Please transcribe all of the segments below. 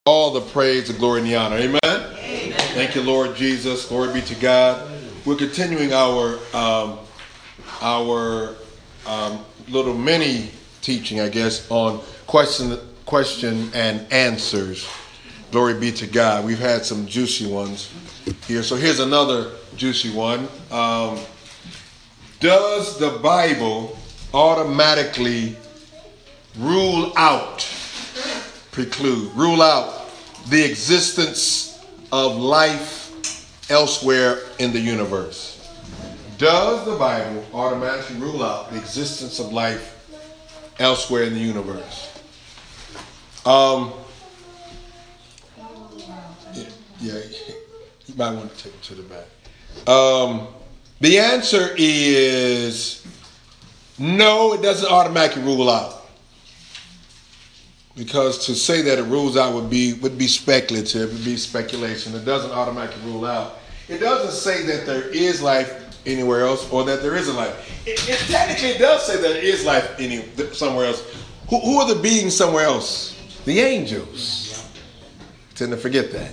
all the praise, the glory, and the honor. Amen? Amen. Thank you, Lord Jesus. Glory be to God. We're continuing our little mini teaching, I guess, on question and answers. Glory be to God. We've had some juicy ones here. So here's another juicy one. Does the Bible automatically rule out the existence of life elsewhere in the universe? Does the Bible automatically rule out the existence of life elsewhere in the universe? Yeah, you might want to take it to the back. The answer is no, it doesn't automatically rule out. Because to say that it rules out would be speculative, would be speculation. It doesn't automatically rule out. It doesn't say that there is life anywhere else or that there isn't life. It technically does say that there is life somewhere else. Who are the beings somewhere else? The angels. I tend to forget that.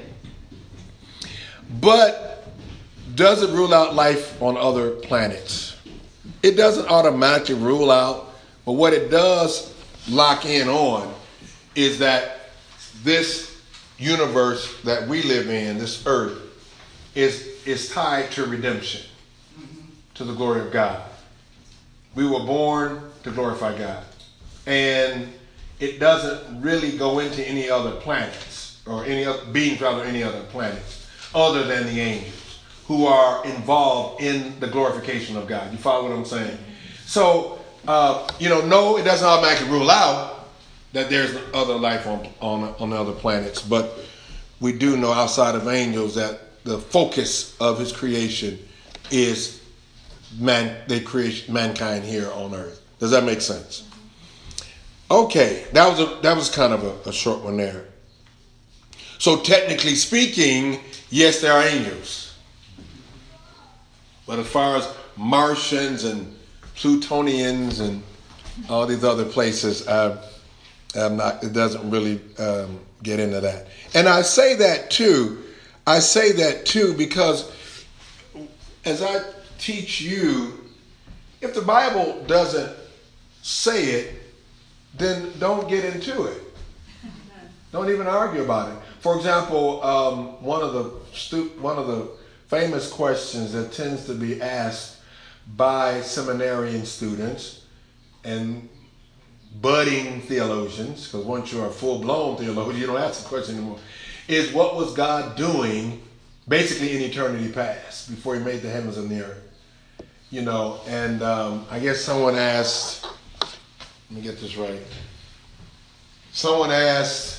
But does it rule out life on other planets? It doesn't automatically rule out, but what it does lock in on is that this universe that we live in, this earth, is tied to redemption, to the glory of God. We were born to glorify God. And it doesn't really go into any other planets or any other beings, rather any other planets other than the angels who are involved in the glorification of God. You follow what I'm saying? So, no, it doesn't automatically rule out that there's other life on other planets, but we do know outside of angels that the focus of his creation is they create mankind here on earth. Does that make sense? Okay, that was kind of a short one there. So technically speaking, yes, there are angels. But as far as Martians and Plutonians and all these other places, it doesn't really get into that. And I say that too because as I teach you, if the Bible doesn't say it, then don't get into it. Don't even argue about it. For example, one of the famous questions that tends to be asked by seminarian students and budding theologians, because once you're a full-blown theologian, you don't ask the question anymore, is what was God doing basically in eternity past before he made the heavens and the earth? And I guess someone asked, let me get this right. Someone asked,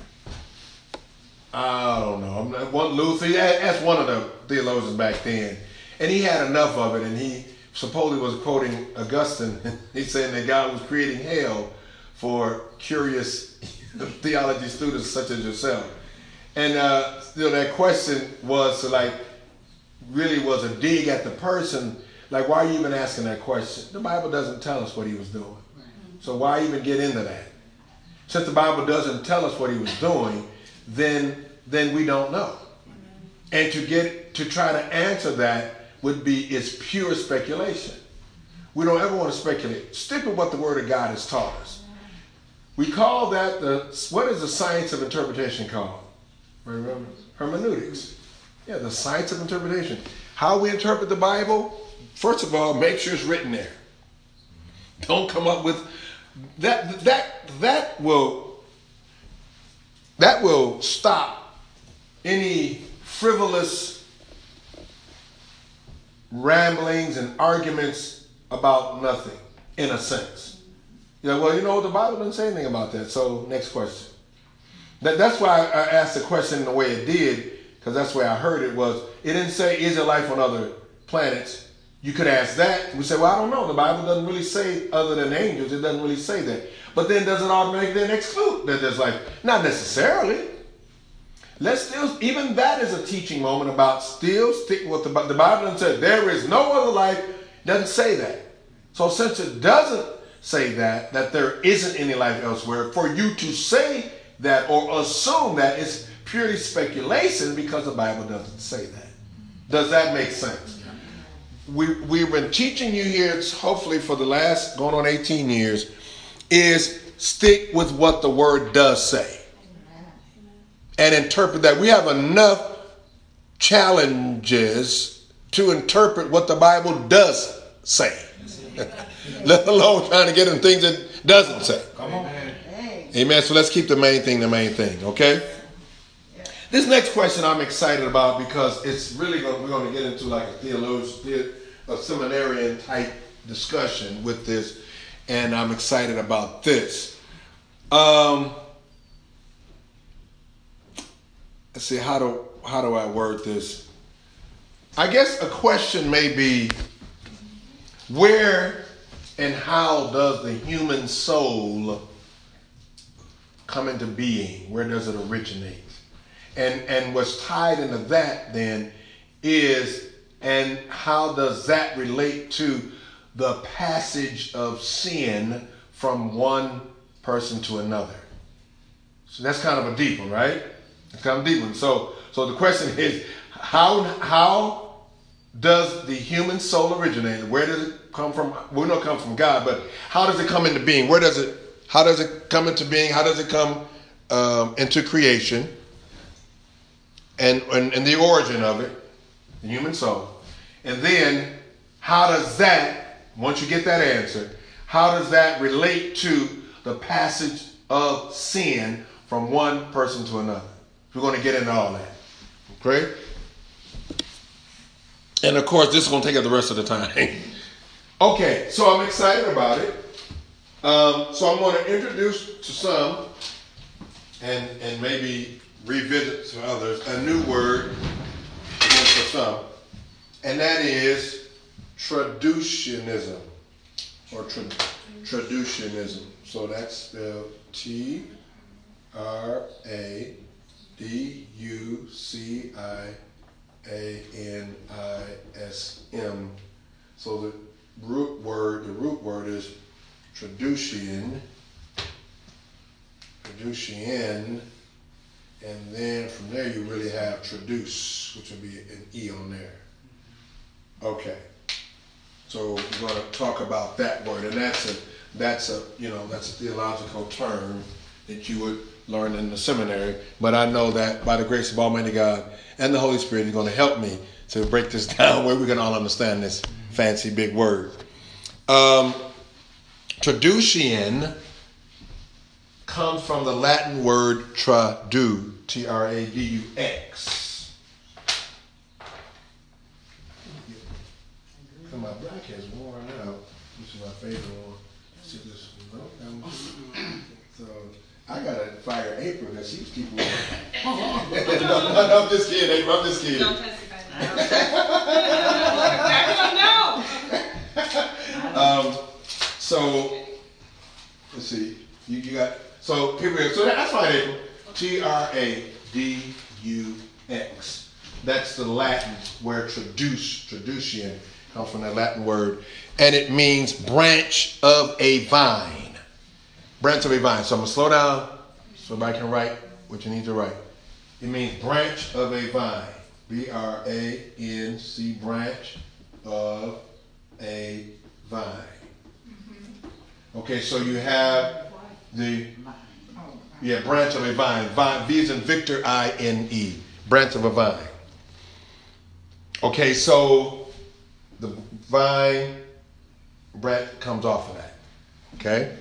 I don't know, one Luther, he asked one of the theologians back then, and he had enough of it, and he supposedly was quoting Augustine. He's saying that God was creating hell for curious theology students such as yourself. And that question was really was a dig at the person. Like, why are you even asking that question? The Bible doesn't tell us what he was doing. So why even get into that? Since the Bible doesn't tell us what he was doing, then we don't know. And to try to answer that is pure speculation. We don't ever want to speculate. Stick with what the Word of God has taught us. We call that what is the science of interpretation called? Remember? Hermeneutics. Yeah, the science of interpretation. How we interpret the Bible, first of all, make sure it's written there. Don't come up with that will stop any frivolous ramblings and arguments about nothing, in a sense. The Bible doesn't say anything about that. So next question. That's why I asked the question the way it did, because that's the way I heard it was. It didn't say, is there life on other planets? You could ask that. We say, well, I don't know. The Bible doesn't really say, other than angels, it doesn't really say that. But then does it automatically then exclude that there's life? Not necessarily. Even that is a teaching moment about still sticking with the Bible doesn't say there is no other life. Doesn't say that. So since it doesn't say that there isn't any life elsewhere, for you to say that or assume that it's purely speculation because the Bible doesn't say that. Does that make sense? We've been teaching you here, hopefully for the last going on 18 years, is stick with what the word does say and interpret that. We have enough challenges to interpret what the Bible does say, let alone trying to get in things it doesn't say. Come on. Amen. So let's keep the main thing, okay? This next question I'm excited about because it's really we're going to get into like a theologian, a seminarian type discussion with this, and I'm excited about this. Let's see, how do I word this? I guess a question may be, where and how does the human soul come into being? Where does it originate? And what's tied into that then is, and how does that relate to the passage of sin from one person to another? So that's kind of a deep one, right? It's kind of a deep one. So the question is, how does the human soul originate? Where does it come from? We know it comes from God, but how does it come into being? How does it come into being? How does it come into creation? And the origin of it, the human soul. And then how does that, once you get that answer, how does that relate to the passage of sin from one person to another? We're going to get into all that. Okay? And of course, this is going to take up the rest of the time. Okay, so I'm excited about it. So I'm going to introduce to some and maybe revisit to others a new word for some, and that is traducianism or traducianism. So that's spelled Traducianism. So the root word is traducian, and then from there you really have traduce, which will be an E on there. Okay. So we're going to talk about that word, and that's a theological term that you would learn in the seminary. But I know that by the grace of Almighty God and the Holy Spirit, He's going to help me to break this down where we can all understand this fancy big word. Traducian comes from the Latin word tradu, Tradux. My black has worn out. This is my favorite one. See this? No, so I got a fire apron that she's keeping warm. No, I'm just kidding, April. I'm just kidding. Don't testify now. So let's see. You got so here. So that's fine, April. Tradux. That's the Latin where traducian comes from that Latin word, and it means branch of a vine. Branch of a vine. So I'm gonna slow down so everybody can write what you need to write. It means branch of a vine. B-R-A-N-C, branch of a vine. Okay, so you have branch of a vine. V is in Victor, I-N-E. Branch of a vine. Okay, so the vine branch comes off of that. Okay?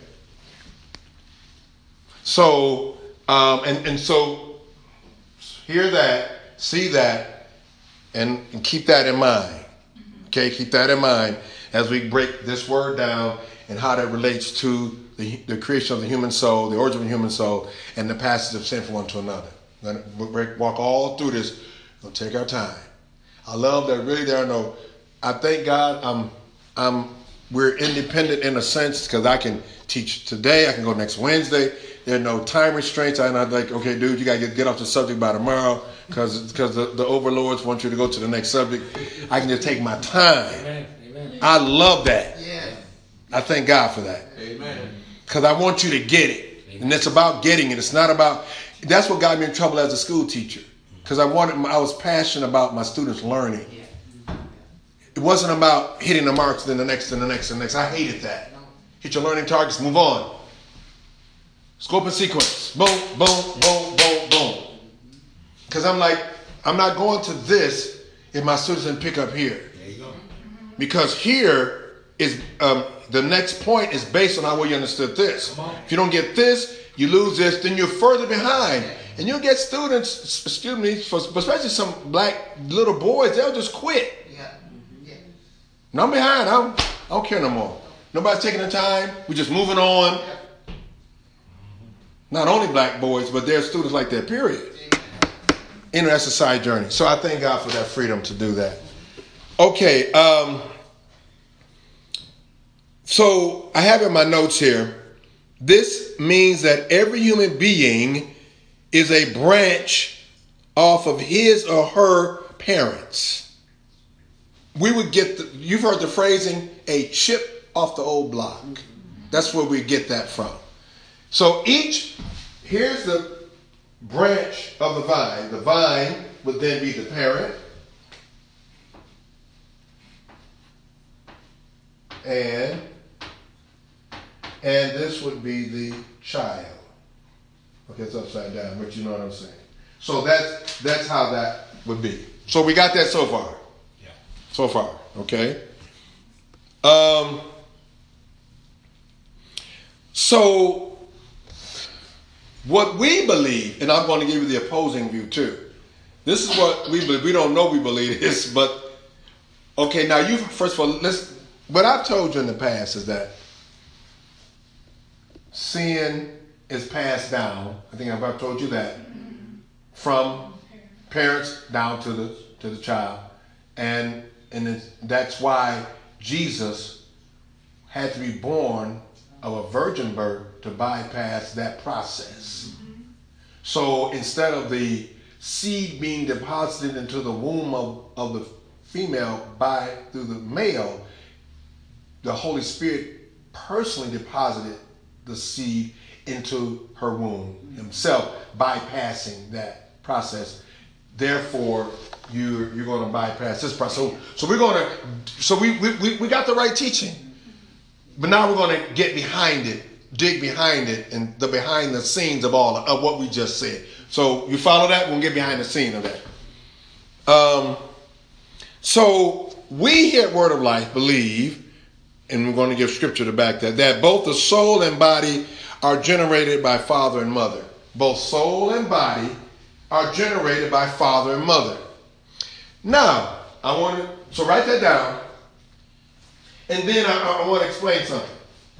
So, and so hear that, see that, and keep that in mind. Okay, keep that in mind as we break this word down and how that relates to the creation of the human soul, the origin of the human soul, and the passage of sin from one to another. We'll walk all through this. We'll take our time. I love that really there are no, I thank God we're independent in a sense because I can teach today, I can go next Wednesday. There are no time restraints. I'm not like, okay, dude, you got to get off the subject by tomorrow because the overlords want you to go to the next subject. I can just take my time. Amen. I love that. Yeah. I thank God for that. Amen. Because I want you to get it. And it's about getting it. It's not about, that's what got me in trouble as a school teacher. Because I was passionate about my students learning. It wasn't about hitting the marks, then the next, and the next, and the next. I hated that. Hit your learning targets, move on. Scope and sequence. Boom, boom, boom, boom, boom. Because I'm like, I'm not going to this if my students didn't pick up here. There you go. Because here is, the next point is based on how well you understood this. If you don't get this, you lose this, then you're further behind. And you'll get students, especially some black little boys, they'll just quit. No, I'm behind. I don't care no more. Nobody's taking the time. We're just moving on. Not only black boys, but there are students like that, period. That's a side journey. So I thank God for that freedom to do that. Okay. So I have in my notes here, this means that every human being is a branch off of his or her parents. We would get, you've heard the phrasing, a chip off the old block. That's where we get that from. So here's the branch of the vine. The vine would then be the parent. And this would be the child. Okay, it's upside down, but you know what I'm saying. So that's how that would be. So we got that so far. Yeah. So far, okay. So what we believe, and I'm going to give you the opposing view too. This is what we believe. We don't know we believe this, but okay. Now first of all, what I've told you in the past is that sin is passed down. I think I've told you that from parents down to the child, and that's why Jesus had to be born of a virgin birth to bypass that process. So instead of the seed being deposited into the womb of the female through the male, the Holy Spirit personally deposited the seed into her womb himself, bypassing that process. Therefore, you're going to bypass this process. So we got the right teaching, but now we're going to get behind it, dig behind it, and the behind the scenes of what we just said. So you follow that? We'll get behind the scene of that. So we here at Word of Life believe, and we're going to give scripture to back that both the soul and body are generated by father and mother. Both soul and body are generated by father and mother. Now, so write that down, and then I want to explain something.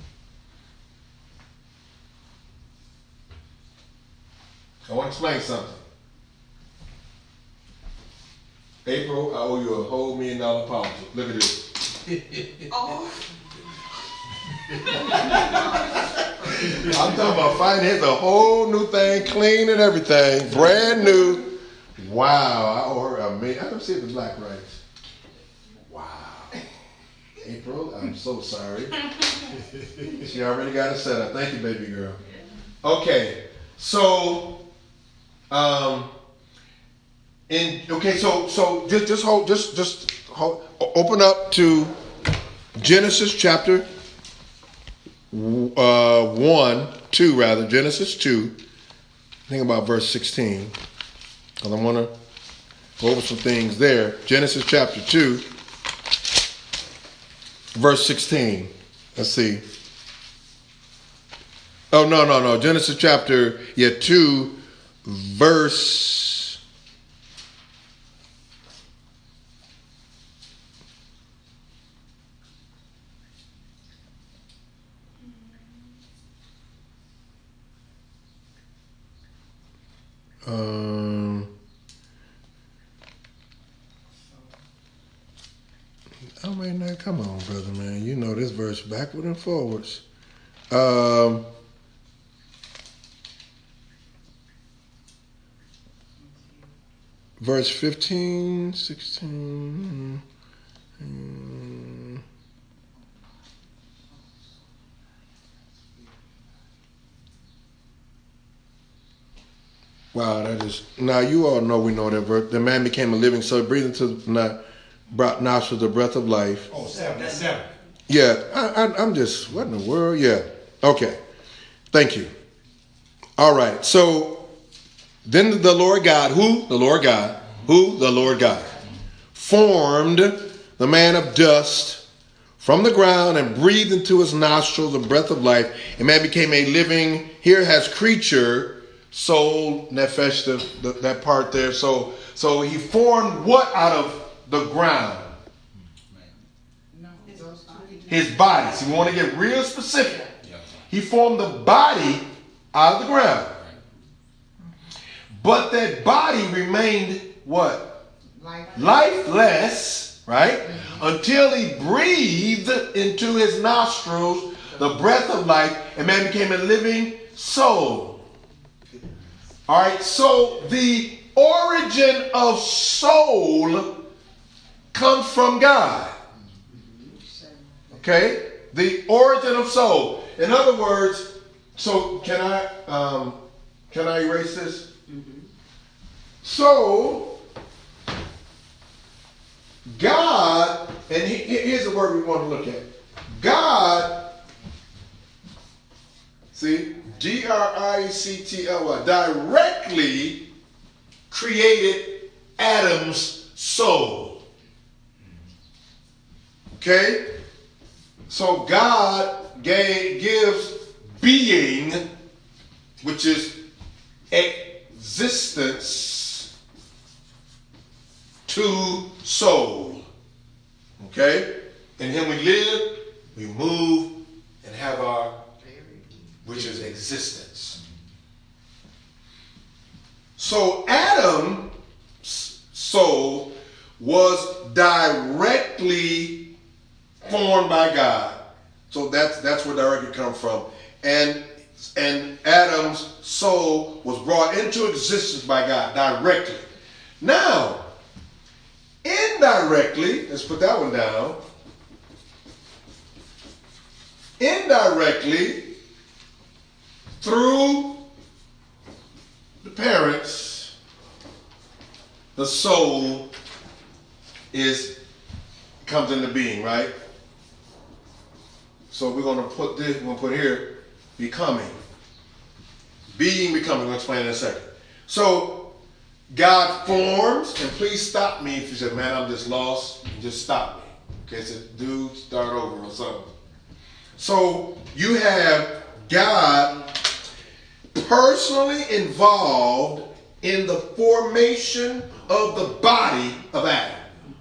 April, I owe you a whole $1 million apology. Look at this. Oh. I'm talking about finance, a whole new thing, clean and everything, brand new. Wow, I owe her $1 million. I don't see if it's black rice. Wow. April, I'm so sorry. She already got it set up. Thank you, baby girl. Okay, so, just hold, open up to Genesis chapter 2, Genesis 2. Think about verse 16. Because I want to go over some things there. Genesis chapter 2, verse 16. Let's see. Oh, no. Genesis chapter 2, verse... I mean, now, come on, brother, man. You know this verse backward and forwards. Verse 15, 16. Wow, that is. Now, you all know, we know that verse. The man became a living soul, breathed into brought nostrils the breath of life. Oh, 7. That's 7. Yeah, I'm just, what in the world? Yeah. Okay. Thank you. All right. So then the Lord God, the Lord God, formed the man of dust from the ground and breathed into his nostrils the breath of life. And man became a living, here has creature, soul, nefesh, that part there. So he formed what out of the ground? His body. So we want to get real specific. He formed the body out of the ground. But that body remained what? Lifeless, right? Until he breathed into his nostrils the breath of life, and man became a living soul. All right, so the origin of soul comes from God. Okay? The origin of soul. In other words, so can I erase this? Mm-hmm. So God, and here's the word we want to look at. God, see, Grictly, directly created Adam's soul. Okay? So God gives being, which is existence, to soul. Okay? In him we live, we move, and have our, which is existence. So Adam's soul was directly formed by God. So that's where directly comes from. And Adam's soul was brought into existence by God directly. Now, indirectly, let's put that one down. Indirectly, through the parents, the soul comes into being, right? So we're going to put this, we're going to put here, becoming. Being, becoming. We'll explain in a second. So God forms, and please stop me if you say, man, I'm just lost. Just stop me. Okay, so dude, start over or something. So you have God personally involved in the formation of the body of Adam.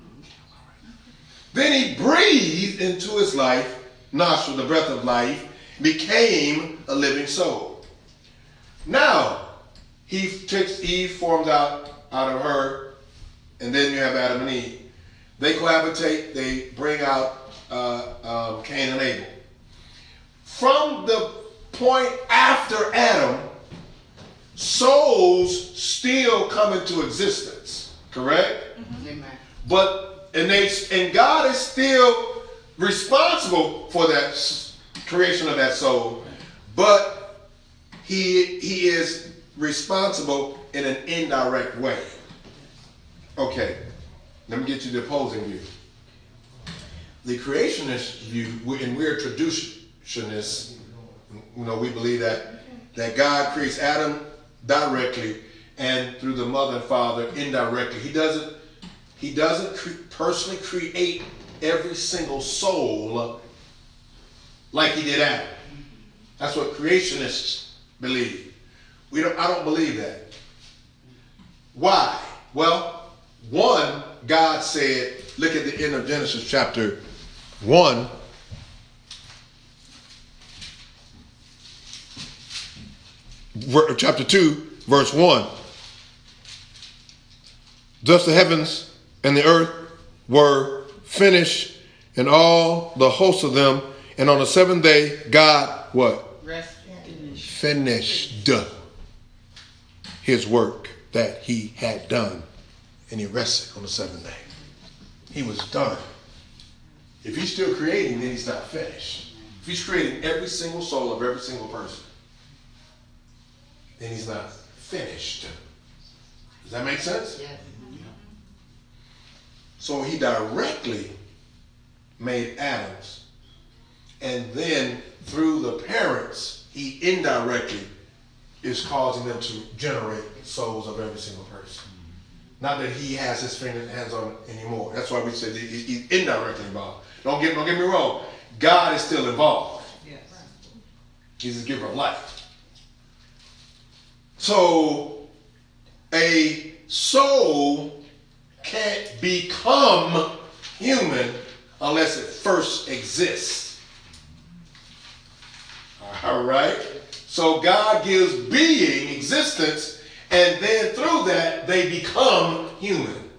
Then he breathed into his life, nostril, the breath of life, became a living soul. Now, he takes Eve, formed out of her, and then you have Adam and Eve. They cohabitate, they bring out Cain and Abel. From the point after Adam, souls still come into existence, correct? Mm-hmm. Amen. And God is still responsible for that creation of that soul, but he is responsible in an indirect way. Okay, let me get you the opposing view. The creationist view, and we're traditionists, we believe that God creates Adam directly and through the mother and father indirectly. He doesn't personally create every single soul like he did Adam. That's what creationists believe. I don't believe that. Why? Well, one, God said, look at the end of Genesis chapter 1. Chapter 2, verse 1. Thus the heavens and the earth were finished, and all the hosts of them. And on the seventh day, God, what? Finished his work that he had done. And he rested on the seventh day. He was done. If he's still creating, then he's not finished. If he's creating every single soul of every single person, then he's not finished. Does that make sense? Yes. So he directly made atoms. And then through the parents, he indirectly is causing them to generate souls of every single person. Not that he has his hands on it anymore. That's why we say that he's indirectly involved. Don't get me wrong. God is still involved. Yes. He's the giver of life. So a soul can't become human unless it first exists. All right? So God gives being existence, and then through that they become human.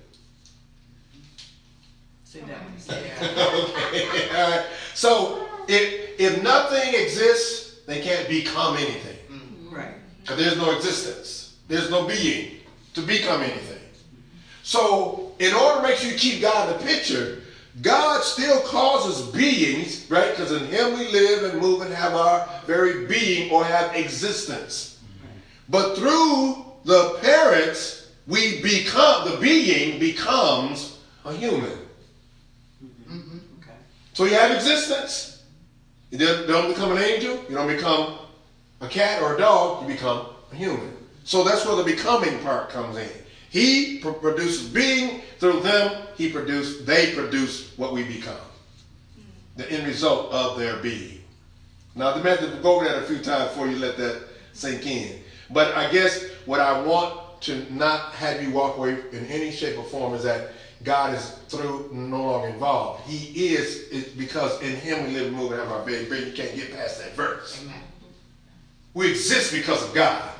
Say that. Okay. All right. So if nothing exists, they can't become anything. Right. Because there's no existence. There's no being to become anything. So in order to make sure you keep God in the picture, God still causes beings, right? Because in him we live and move and have our very being or have existence. But through the parents, the being becomes a human. Okay. So you have existence. You don't become an angel. You don't become a cat or a dog. You become a human. So that's where the becoming part comes in. He produces being. Through them, they produce what we become. The end result of their being. Now, the method, we'll go over that a few times before you let that sink in. But I guess what I want to not have you walk away in any shape or form is that God is no longer involved. He is because in him we live and move and have our being. You can't get past that verse. Amen. We exist because of God.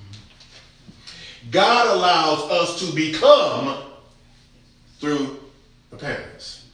God allows us to become through the parents.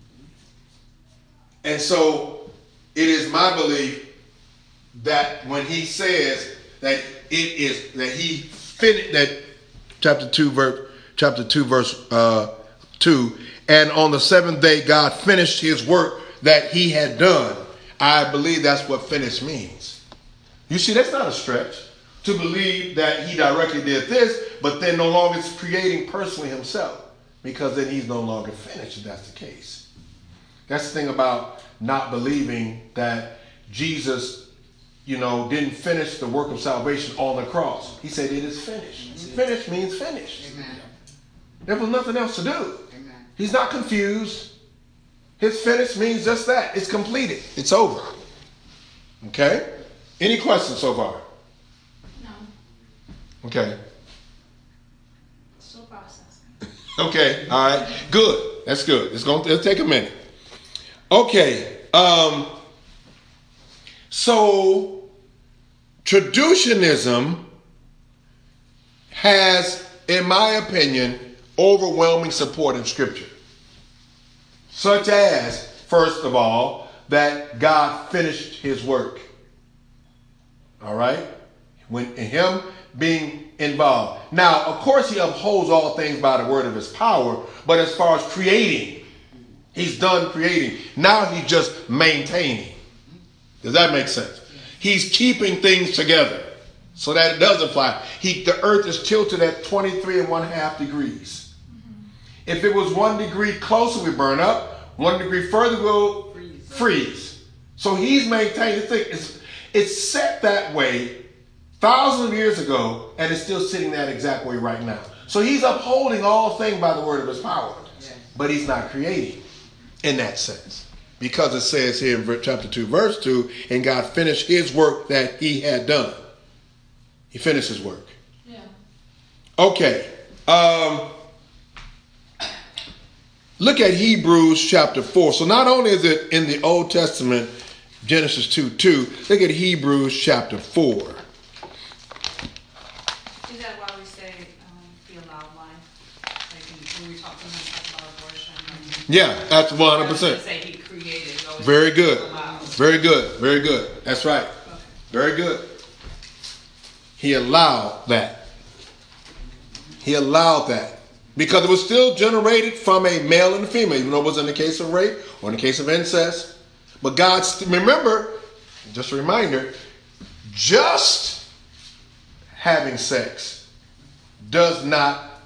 And so it is my belief that when he says that he finished that chapter 2 verse 2, and on the seventh day God finished his work that he had done. I believe that's what finish means. You see, that's not a stretch to believe that he directly did this, but then no longer is creating personally himself, because then he's no longer finished if that's the case. That's the thing about not believing that Jesus, didn't finish the work of salvation on the cross. He said it is finished. Finished means finished. Amen. There was nothing else to do. Amen. He's not confused. His finished means just that. It's completed. It's over. Okay? Any questions so far? No. Okay. Still processing. Okay. All right. Good. That's good. It'll take a minute. Okay. So traditionalism has, in my opinion, overwhelming support in Scripture. Such as, first of all, that God finished his work. All right? When him being involved. Now, of course, he upholds all things by the word of his power, but as far as creating, he's done creating. Now he's just maintaining. Does that make sense? He's keeping things together so that it does apply. The earth is tilted at 23½ degrees. If it was 1 degree closer, we burn up. 1 degree further, we'll freeze. So he's maintained the thing. It's set that way thousands of years ago, and it's still sitting that exact way right now. So he's upholding all things by the word of his power. Yes. But he's not creating in that sense. Because it says here in chapter 2, verse 2, and God finished his work that he had done. He finished his work. Yeah. Okay. Look at Hebrews chapter 4. So not only is it in the Old Testament, Genesis 2:2, look at Hebrews chapter 4. Is that why we say the allowed life? Like when we talk about abortion. Yeah, that's 100%. Say he created those. Very good. Allowed. Very good. Very good. That's right. Okay. Very good. He allowed that. He allowed that. Because it was still generated from a male and a female, even though it was in the case of rape or in the case of incest. But God, remember, just a reminder, just having sex does not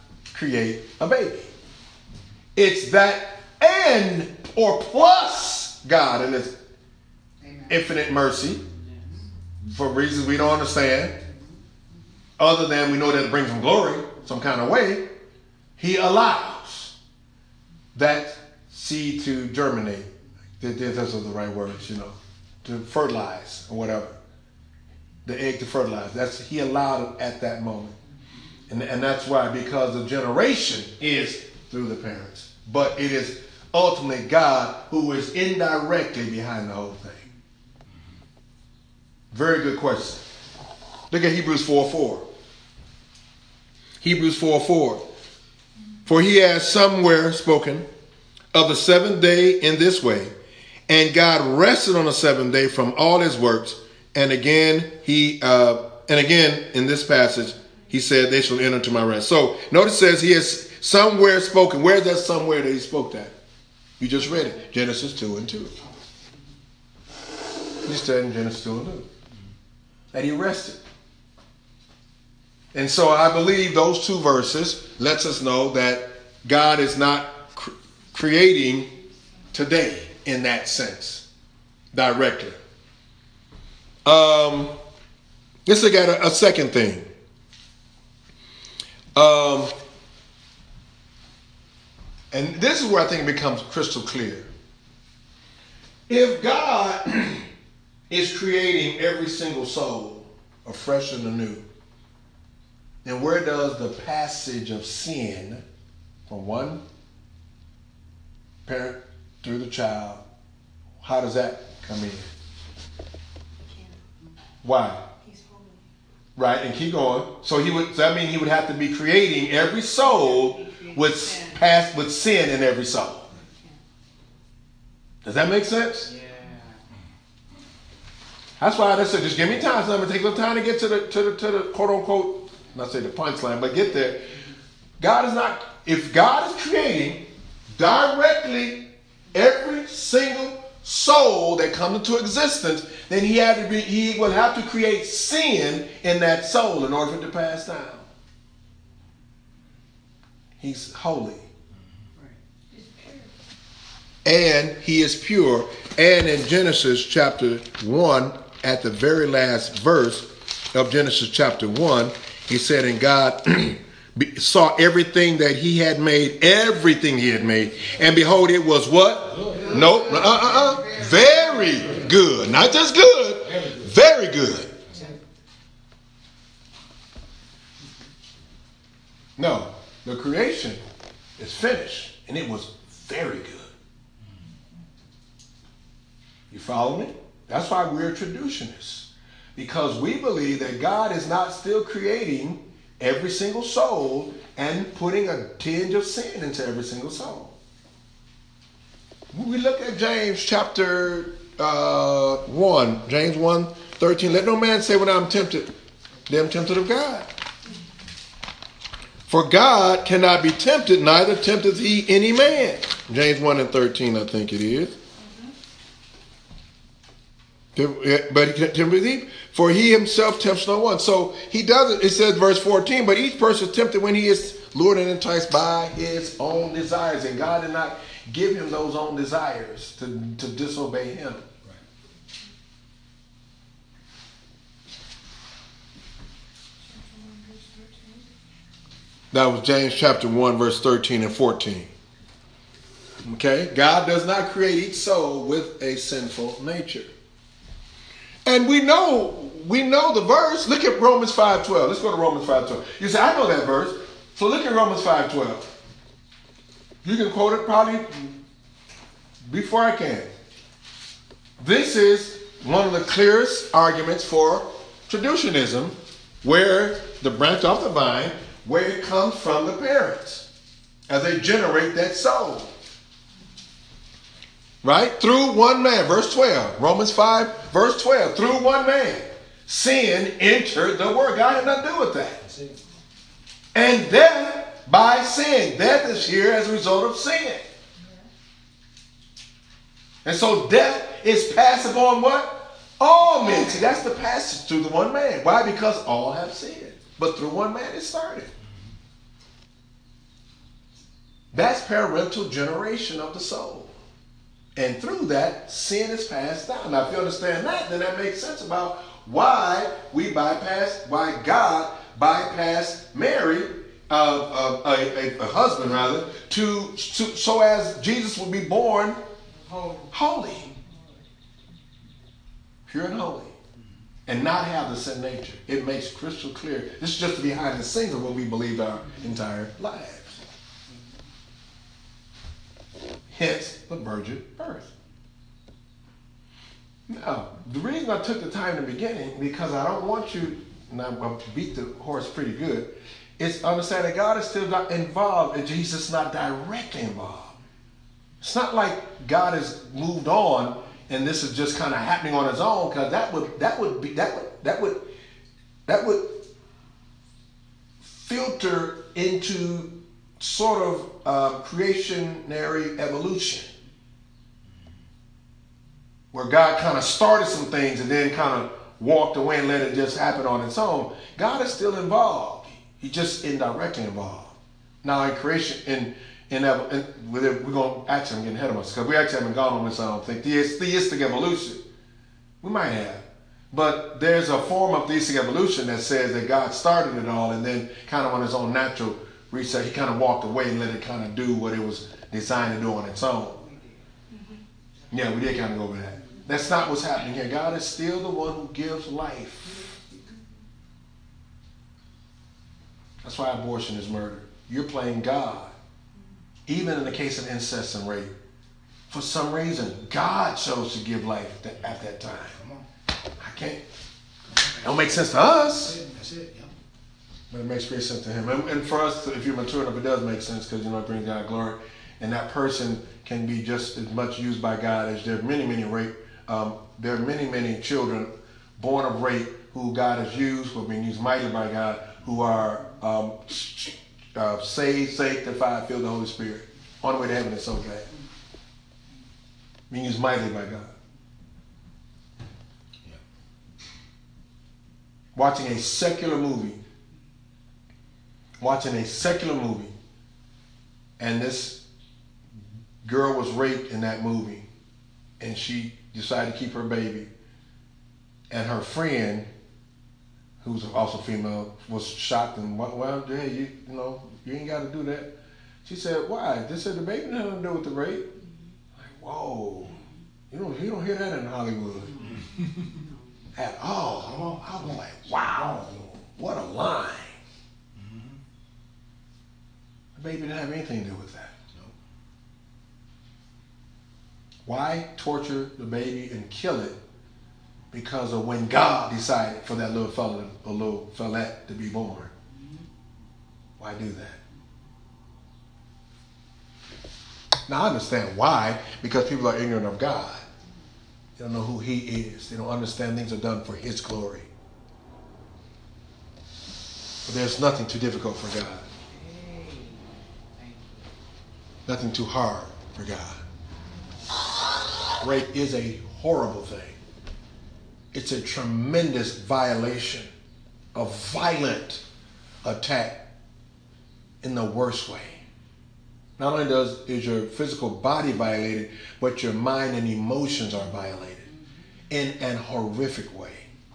create a baby. It's that and or plus God in His infinite mercy, for reasons we don't understand, other than we know that it brings Him glory some kind of way, He allows that seed to germinate. Those are the right words, to fertilize or whatever. The egg to fertilize. He allowed it at that moment. And that's why, because the generation is through the parents. But it is ultimately God who is indirectly behind the whole thing. Very good question. Look at Hebrews 4:4. Hebrews 4:4. For he has somewhere spoken of the seventh day in this way, and God rested on the seventh day from all his works. And again, in this passage, he said, they shall enter into my rest. So notice it says he has somewhere spoken. Where's that somewhere that he spoke that? You just read it. Genesis 2:2. He said in Genesis 2:2 that he rested. And so I believe those two verses lets us know that God is not creating today in that sense directly. Let's look at a second thing. And this is where I think it becomes crystal clear. If God is creating every single soul afresh and anew, then where does the passage of sin from one parent through the child, how does that come in? Why? He's holy. Right, and keep going. So that means he would have to be creating every soul with sin in every soul. Does that make sense? Yeah. That's why I said, just give me time. So I'm gonna take a little time to get to the quote unquote, not say the punchline, but get there. If God is creating directly every single soul that comes into existence, then he will have to create sin in that soul in order for it to pass down. He's holy. And he is pure. And in Genesis chapter 1, at the very last verse of Genesis chapter 1, he said, and God saw everything that he had made, and behold, it was what? Good. Nope. Very good. Not just good, very good. No, the creation is finished, and it was very good. You follow me? That's why we're traditionists, because we believe that God is not still creating every single soul and putting a tinge of sin into every single soul. We look at James chapter 1, James 1:13. Let no man say when I'm tempted, them tempted of God. For God cannot be tempted, neither tempteth he any man. James 1:13, I think it is. But he tempteth thee, for he himself tempts no one. So he does it. It says verse 14, but each person is tempted when he is lured and enticed by his own desires. And God did not give him those own desires to disobey him. That was James chapter 1, verse 13 and 14. Okay? God does not create each soul with a sinful nature. And we know the verse. Look at Romans 5:12. Let's go to Romans 5:12. You say, I know that verse. So look at Romans 5:12. You can quote it probably before I can. This is one of the clearest arguments for traditionalism, where the branch off the vine, where it comes from the parents as they generate that soul. Right? Through one man. Verse 12. Romans 5, verse 12. Through one man, sin entered the world. God had nothing to do with that. And death by sin. Death is here as a result of sin. And so death is passed upon what? All men. See, that's the passage through the one man. Why? Because all have sinned. But through one man it started. That's parental generation of the soul. And through that, sin is passed down. Now, if you understand that, then that makes sense about why God bypassed Mary, a husband rather, so as Jesus would be born holy, pure and holy, and not have the sin nature. It makes crystal clear. This is just behind the scenes of what we believed our entire lives. Hence the virgin birth. Now, the reason I took the time in the beginning, because I don't want you, and I beat the horse pretty good, is understand that God is still not involved and Jesus is not directly involved. It's not like God has moved on and this is just kind of happening on its own, because that would filter into sort of creationary evolution, where God kind of started some things and then kind of walked away and let it just happen on its own. God is still involved. He's just indirectly involved. Now in creation, we're going to actually, I'm getting ahead of us because we actually haven't gone on this, I don't think. Theistic evolution. We might have. But there's a form of theistic evolution that says that God started it all and then kind of on his own natural reset, he kind of walked away and let it kind of do what it was designed to do on its own. Yeah, we did kind of go over that. That's not what's happening here. God is still the one who gives life. That's why abortion is murder. You're playing God. Even in the case of incest and rape. For some reason, God chose to give life at that time. I can't. It don't make sense to us. That's it. Yeah. But it makes great sense to him. And for us, if you're mature enough, it does make sense because, it brings God glory. And that person can be just as much used by God as there are many children born of rape who God has used, who are being used mightily by God, who are saved, sanctified, filled with the Holy Spirit. On the way to heaven is so glad. Being used mightily by God. Yeah. Watching a secular movie, and this girl was raped in that movie, and she decided to keep her baby, and her friend, who's also female, was shocked and, well, hey, you ain't got to do that. She said, why? They said the baby had nothing to do with the rape. Like, whoa, you don't hear that in Hollywood at all. I was like, wow, what a lie. The baby didn't have anything to do with that. Why torture the baby and kill it? Because of when God decided for that little fella or little fellette to be born. Why do that? Now I understand why, because people are ignorant of God. They don't know who he is. They don't understand things are done for his glory. But there's nothing too difficult for God. Nothing too hard for God. Rape is a horrible thing. It's a tremendous violation, a violent attack in the worst way. Not only is your physical body violated, but your mind and emotions are violated in an horrific way.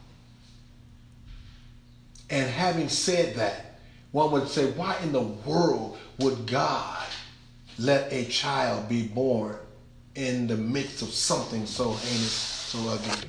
And having said that, one would say, why in the world would God let a child be born in the midst of something so heinous, so ugly?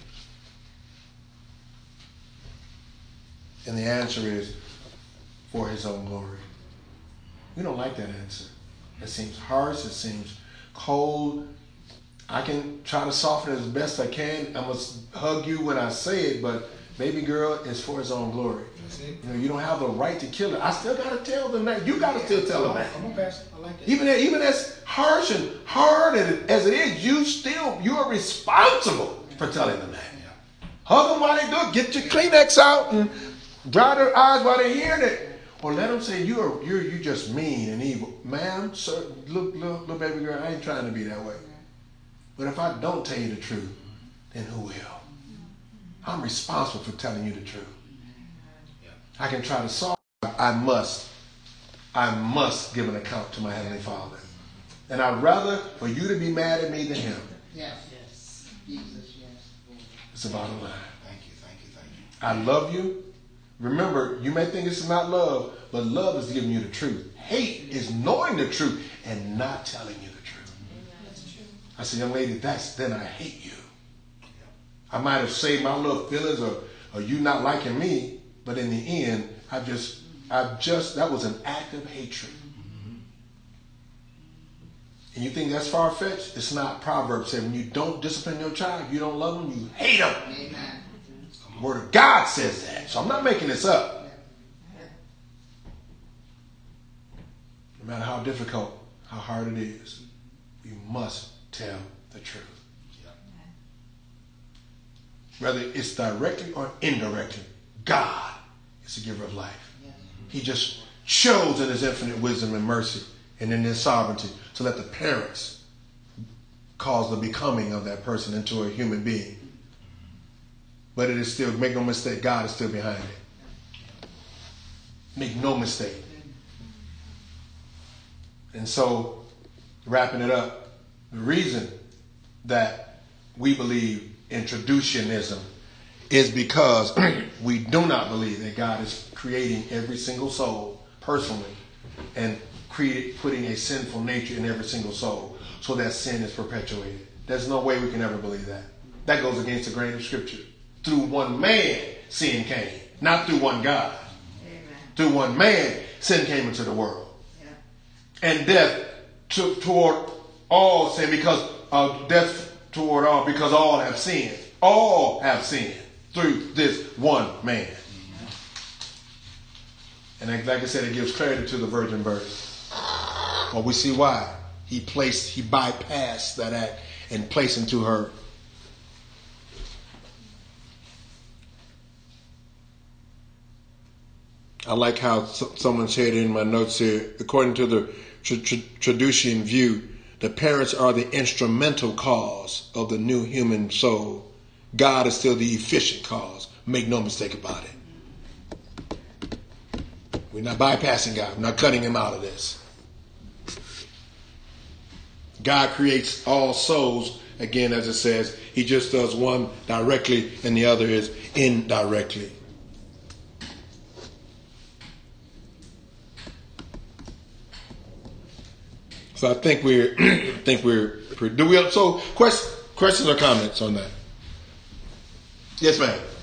And the answer is for his own glory. We don't like that answer. It seems harsh. It seems cold. I can try to soften it as best I can. I must hug you when I say it, but baby girl, it's for his own glory. That's it. You don't have the right to kill it. I still got to tell them that. You got to still tell them that. Come on, Pastor. I like that. Even as harsh and hard as it is, you are responsible for telling them that. Yeah. Hug them while they do it. Get your Kleenex out and dry their eyes while they're hearing it. Or let them say you're just mean and evil. Ma'am, sir, look, little baby girl, I ain't trying to be that way. But if I don't tell you the truth, then who will? I'm responsible for telling you the truth. Yeah. I can try to solve it. I must I must give an account to my Heavenly Father. And I'd rather for you to be mad at me than him. Yes. Yes. Jesus, yes. It's the bottom line. Thank you, thank you, thank you. I love you. Remember, you may think this is not love, but love is giving you the truth. Hate is knowing the truth and not telling you the truth. I said, young lady, then I hate you. I might have saved my little feelings or you not liking me, but in the end, that was an act of hatred. And you think that's far-fetched? It's not. Proverbs said when you don't discipline your child, you don't love them, you hate them. Amen. The Word of God says that. So I'm not making this up. No matter how difficult, how hard it is, you must tell the truth. Whether it's directly or indirectly, God is the giver of life. He just chose in his infinite wisdom and mercy and in his sovereignty to let the parents cause the becoming of that person into a human being. But it is still, make no mistake, God is still behind it. Make no mistake. And so, wrapping it up, the reason that we believe in traducianism is because we do not believe that God is creating every single soul personally and putting a sinful nature in every single soul so that sin is perpetuated. There's no way we can ever believe that. That goes against the grain of Scripture. Through one man, sin came, not through one God. Amen. Through one man, sin came into the world. Yeah. And death toward all sin because all have sinned. All have sinned through this one man. And like I said, it gives clarity to the virgin birth. Well, we see why. He bypassed that act and placed into her. I like how someone said in my notes here, according to the Traducian view, the parents are the instrumental cause of the new human soul. God is still the efficient cause. Make no mistake about it. We're not bypassing God. We're not cutting him out of this. God creates all souls, again, as it says. He just does one directly and the other is indirectly. So I think so questions or comments on that? Yes, ma'am.